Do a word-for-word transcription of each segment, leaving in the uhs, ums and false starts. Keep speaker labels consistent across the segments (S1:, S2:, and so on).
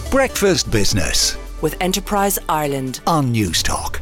S1: Breakfast Business
S2: with Enterprise Ireland
S1: on News Talk.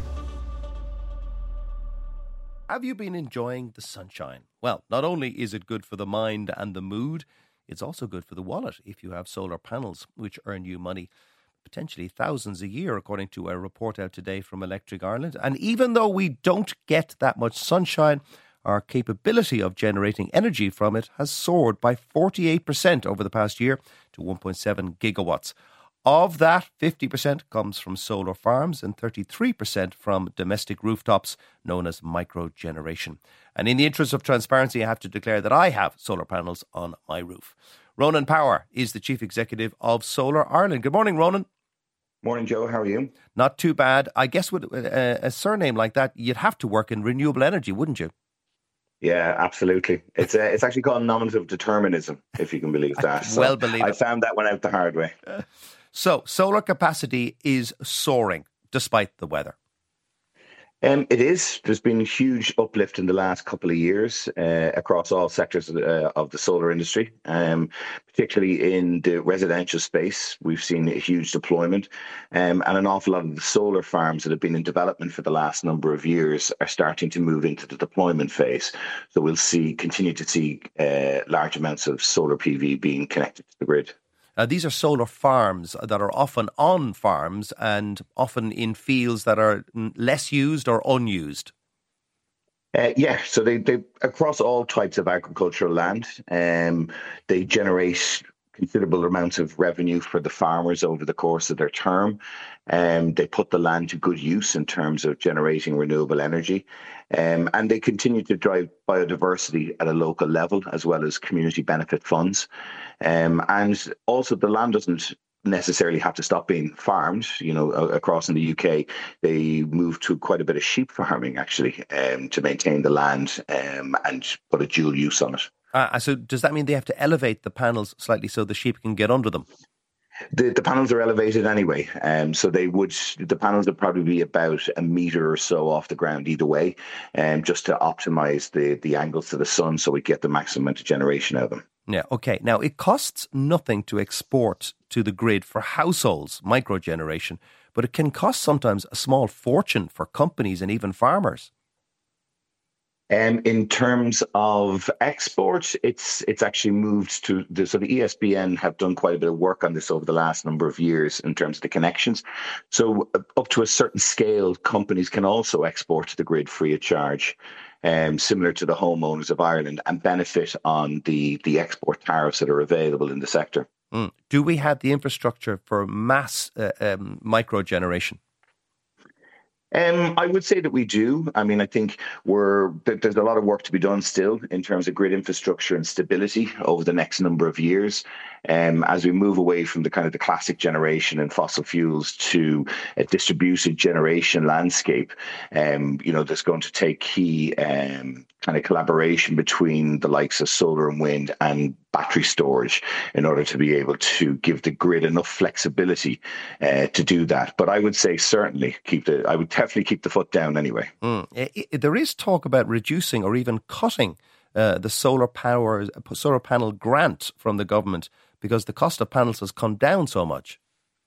S3: Have you been enjoying the sunshine? Well, not only is it good for the mind and the mood, it's also good for the wallet if you have solar panels, which earn you money, potentially thousands a year, according to a report out today from Electric Ireland. And even though we don't get that much sunshine, our capability of generating energy from it has soared by forty-eight percent over the past year to one point seven gigawatts. Of that, fifty percent comes from solar farms and thirty-three percent from domestic rooftops, known as microgeneration. And in the interest of transparency, I have to declare that I have solar panels on my roof. Ronan Power is the Chief Executive of Solar Ireland. Good morning, Ronan.
S4: Morning, Joe. How are you?
S3: Not too bad. I guess with a, a surname like that, you'd have to work in renewable energy, wouldn't you?
S4: Yeah, absolutely. It's uh, it's actually called nominative determinism, if you can believe that.
S3: I well believe
S4: I
S3: it.
S4: found that one out the hard way.
S3: Uh, so, solar capacity is soaring despite the weather.
S4: Um, it is. There's been a huge uplift in the last couple of years uh, across all sectors uh, of the solar industry, um, particularly in the residential space. We've seen a huge deployment um, and an awful lot of the solar farms that have been in development for the last number of years are starting to move into the deployment phase. So we'll see, continue to see uh, large amounts of solar P V being connected to the grid.
S3: Uh, these are solar farms that are often on farms and often in fields that are less used or unused.
S4: Uh, yeah, so they, they across all types of agricultural land, um, they generate considerable amounts of revenue for the farmers over the course of their term. Um, they put the land to good use in terms of generating renewable energy. Um, and they continue to drive biodiversity at a local level, as well as community benefit funds. Um, and also the land doesn't necessarily have to stop being farmed. You know, across in the U K, they moved to quite a bit of sheep farming, actually, um, to maintain the land um, and put a dual use on it.
S3: Uh, so does that mean they have to elevate the panels slightly so the sheep can get under them?
S4: The, the panels are elevated anyway, um, so they would. The panels would probably be about a metre or so off the ground either way, um, just to optimise the, the angles to the sun so we get the maximum amount of generation out of them.
S3: Yeah, okay. Now, it costs nothing to export to the grid for households, microgeneration, but it can cost sometimes a small fortune for companies and even farmers.
S4: Um, in terms of export, it's it's actually moved to the so the E S B N have done quite a bit of work on this over the last number of years in terms of the connections. So uh, up to a certain scale, companies can also export to the grid free of charge, um, similar to the homeowners of Ireland, and benefit on the the export tariffs that are available in the sector.
S3: Mm. Do we have the infrastructure for mass uh, um, microgeneration?
S4: Um, I would say that we do. I mean, I think we're there's a lot of work to be done still in terms of grid infrastructure and stability over the next number of years. Um, as we move away from the kind of the classic generation and fossil fuels to a distributed generation landscape, um, you know, there's going to take key um, kind of collaboration between the likes of solar and wind and battery storage in order to be able to give the grid enough flexibility uh, to do that. But I would say certainly keep the, I would definitely keep the foot down anyway.
S3: Mm. It, it, there is talk about reducing or even cutting uh, the solar power, solar panel grant from the government because the cost of panels has come down so much.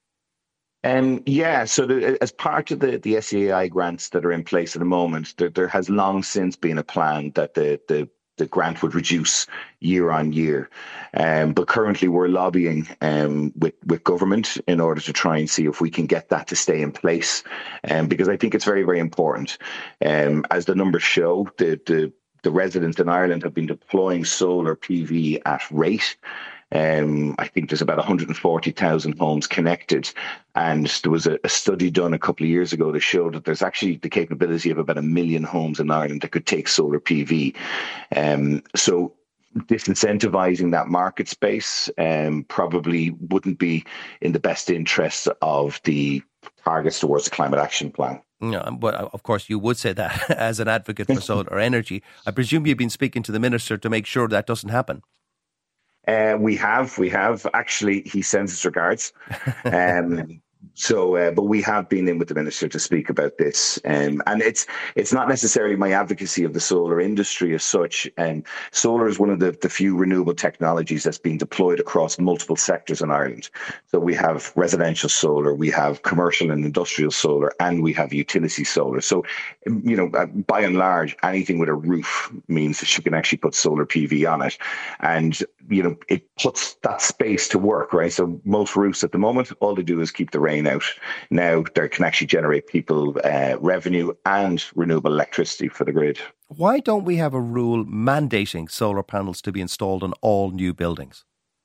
S4: Um, yeah, so the, as part of the, the S E A I grants that are in place at the moment, there, there has long since been a plan that the, the the grant would reduce year on year. Um, but currently we're lobbying um, with, with government in order to try and see if we can get that to stay in place. Um, because I think it's very, very important. Um, as the numbers show, the, the, the residents in Ireland have been deploying solar P V at rate. Um, I think there's about one hundred forty thousand homes connected. And there was a, a study done a couple of years ago to show that there's actually the capability of about a million homes in Ireland that could take solar P V. Um, so disincentivizing that market space um, probably wouldn't be in the best interest of the targets towards the climate action plan.
S3: Yeah, but of course you would say that as an advocate for solar energy. I presume you've been speaking to the minister to make sure that doesn't happen.
S4: Uh, we have, we have. Actually, he sends his regards. Um, So, uh, but we have been in with the minister to speak about this, um, and it's it's not necessarily my advocacy of the solar industry as such. And um, solar is one of the, the few renewable technologies that's being deployed across multiple sectors in Ireland. So we have residential solar, we have commercial and industrial solar, and we have utility solar. So, you know, by and large, anything with a roof means that you can actually put solar P V on it, and you know, it puts that space to work, right? So most roofs at the moment, all they do is keep the rain out. Now they can actually generate people uh, revenue and renewable electricity for the grid.
S3: Why don't we have a rule mandating solar panels to be installed on all new buildings?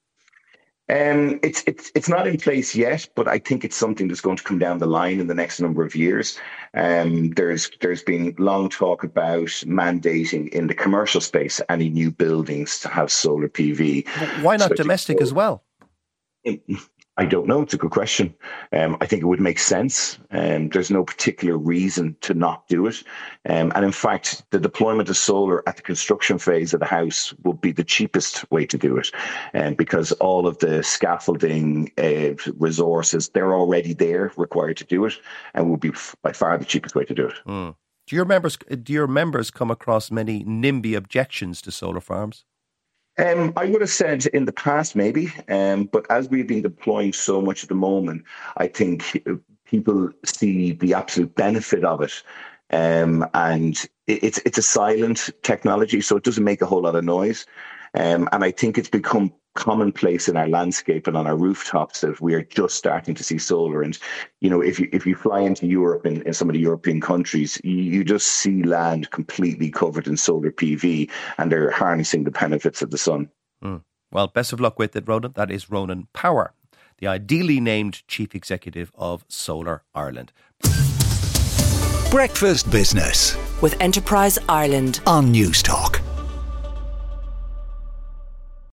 S4: Um, it's it's it's not in place yet, but I think it's something that's going to come down the line in the next number of years. Um, there's there's been long talk about mandating in the commercial space any new buildings to have solar P V.
S3: Why not
S4: so
S3: domestic as well?
S4: It, I don't know. It's a good question. Um, I think it would make sense. Um, there's no particular reason to not do it. Um, and in fact, the deployment of solar at the construction phase of the house will be the cheapest way to do it. Um, because all of the scaffolding uh, resources, they're already there, required to do it, and will be f- by far the cheapest way to do it.
S3: Mm. Do your members, do your members come across many NIMBY objections to solar farms?
S4: Um, I would have said in the past, maybe, um, but as we've been deploying so much at the moment, I think people see the absolute benefit of it. Um, and it's it's a silent technology, so it doesn't make a whole lot of noise. Um, and I think it's become commonplace in our landscape and on our rooftops that we are just starting to see solar. And, you know, if you if you fly into Europe, in, in some of the European countries, you, you just see land completely covered in solar P V, and they're harnessing the benefits of the sun.
S3: Mm. Well, best of luck with it, Ronan. That is Ronan Power, the ideally named Chief Executive of Solar Ireland.
S1: Breakfast Business
S2: with Enterprise Ireland
S1: on News Talk.